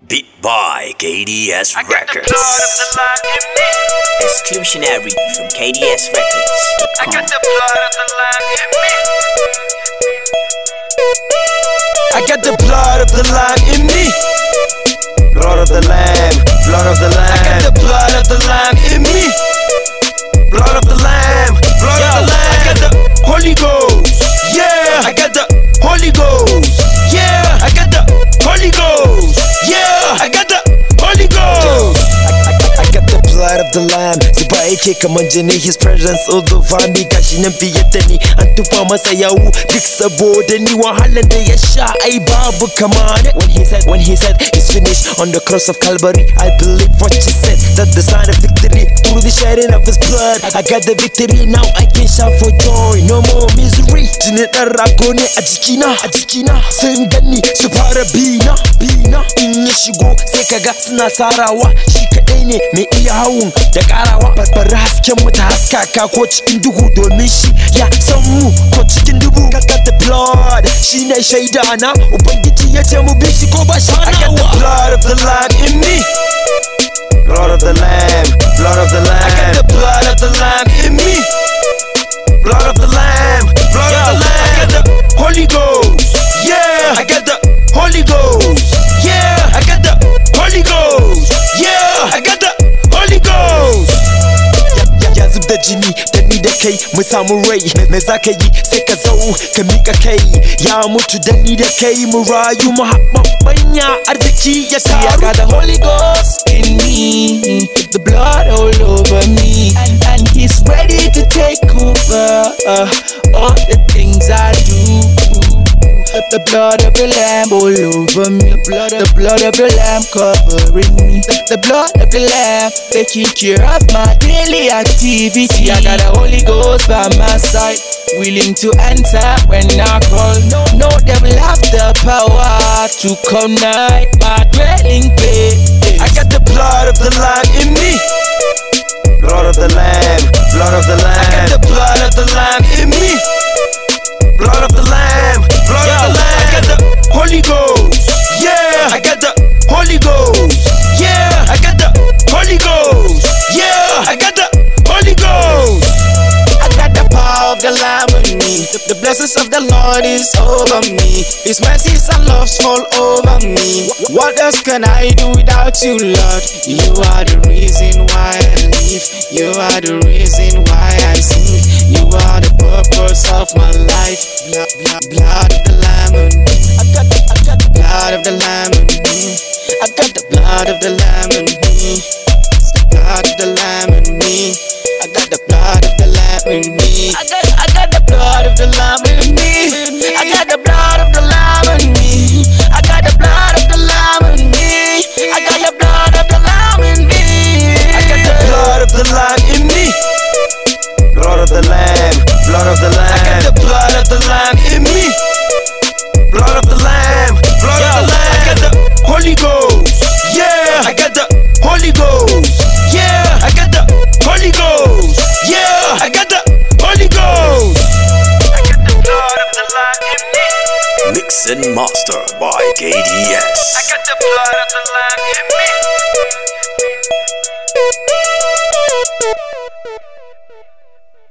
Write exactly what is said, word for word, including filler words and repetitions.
Beat by K D S Records. Exclusionary from K D S Records. I got the blood of the lamb in me. I got the blood of the lamb in me. Blood of the lamb, blood of the lamb. I got the blood of the lamb in me. Blood of the lamb, blood Yo, of the lamb. I got the Holy Ghost. Yeah, I got the Holy Ghost. Yeah, I got the Holy Ghost. Yeah, I got the Holy Ghost. I, I, I got the blood of the lamb. Zuba yake kaman jini, his presence all over me. Gashi nan fiye da ni, an tufa masa yawu duk saboda ni. Wahalan da ya sha ai babu kama ne. When he said, when he said it's finished on the cross of Calvary, I believe what he said. That's the sign of victory through the shedding of his blood. I got the victory now, I can shout for joy. No more misery. Jini dan rago ne a jikina, a jikina. Sun gani su fara bina, bina. In ya shigo sai kaga suna sarawa. Shi kadai ne mai iya hawun da karawa. Barbara hasken mu ta haskaka ko cikin duhu, domin shi ya san mu ko cikin dubu. Got the blood, shi ne shaida na. Ubangiji ya ce mu bi shi ko ba shanawa. I got the blood of the lamb in me. Blood of the lamb, blood of the lamb. I got the blood of the lamb in me. Blood of the lamb, blood Yo, of the lamb. I got the Holy Ghost. Yeah, I got the Holy Ghost. Yeah, I got the Holy Ghost. Yeah, I got the Holy Ghost. Ya zub da jini da ni da kai mu samu rai. Me za ka yi sai ka zo ka mika kai. Ya mutu da ni da kai mu rayu mu haɓaɓɓanya arziki ya taru. I got the Holy Ghost in me, the blood all over me, and, and he's ready to take over uh, all the things I do. The blood of the lamb all over me. The blood, the blood of the lamb covering me. The, the blood of the lamb taking care of my daily activity. I got the Holy Ghost by my side, willing to answer when I call. No, no devil have the power to come nigh my dwelling place. I got the blood of the lamb in me. Blood of the lamb, blood of the lamb. I got the blood of the lamb in me. Blood of the lamb, blood Yo, of the lamb. I got the Holy Ghost. Yeah, I got the Holy Ghost. Yeah, I got the Holy Ghost. Yeah, I got the Holy Ghost. I got the power of the lamb in me. The, the blessings of the Lord is over me. His mercies and loves fall over me. What else can I do without you, Lord? You are the reason why I live. You are the reason why I sing. You are the purpose of my life. Blood, blood, blood of the lamb in me. I got the, I got the blood of the lamb in me. I got the blood of the lamb in me. It's the blood of the lamb in me. I got the blood of the lamb in me. I got, I got the blood of the lamb in me. I got the blood of the lamb in me. I got the blood of the lamb in me. I got the blood of the lamb in me. I got the blood of the lamb in me. Blood of the lamb, blood of the lamb. I got the blood of the lamb in me. Blood of the lamb, blood Yo, of the lamb. I got the Holy Ghost. Yeah, I got the Holy Ghost. Yeah, I got the Holy Ghost. Yeah, I got the Holy Ghost. I got the blood of the lamb in me. Mix and master by K D S. I got the blood of the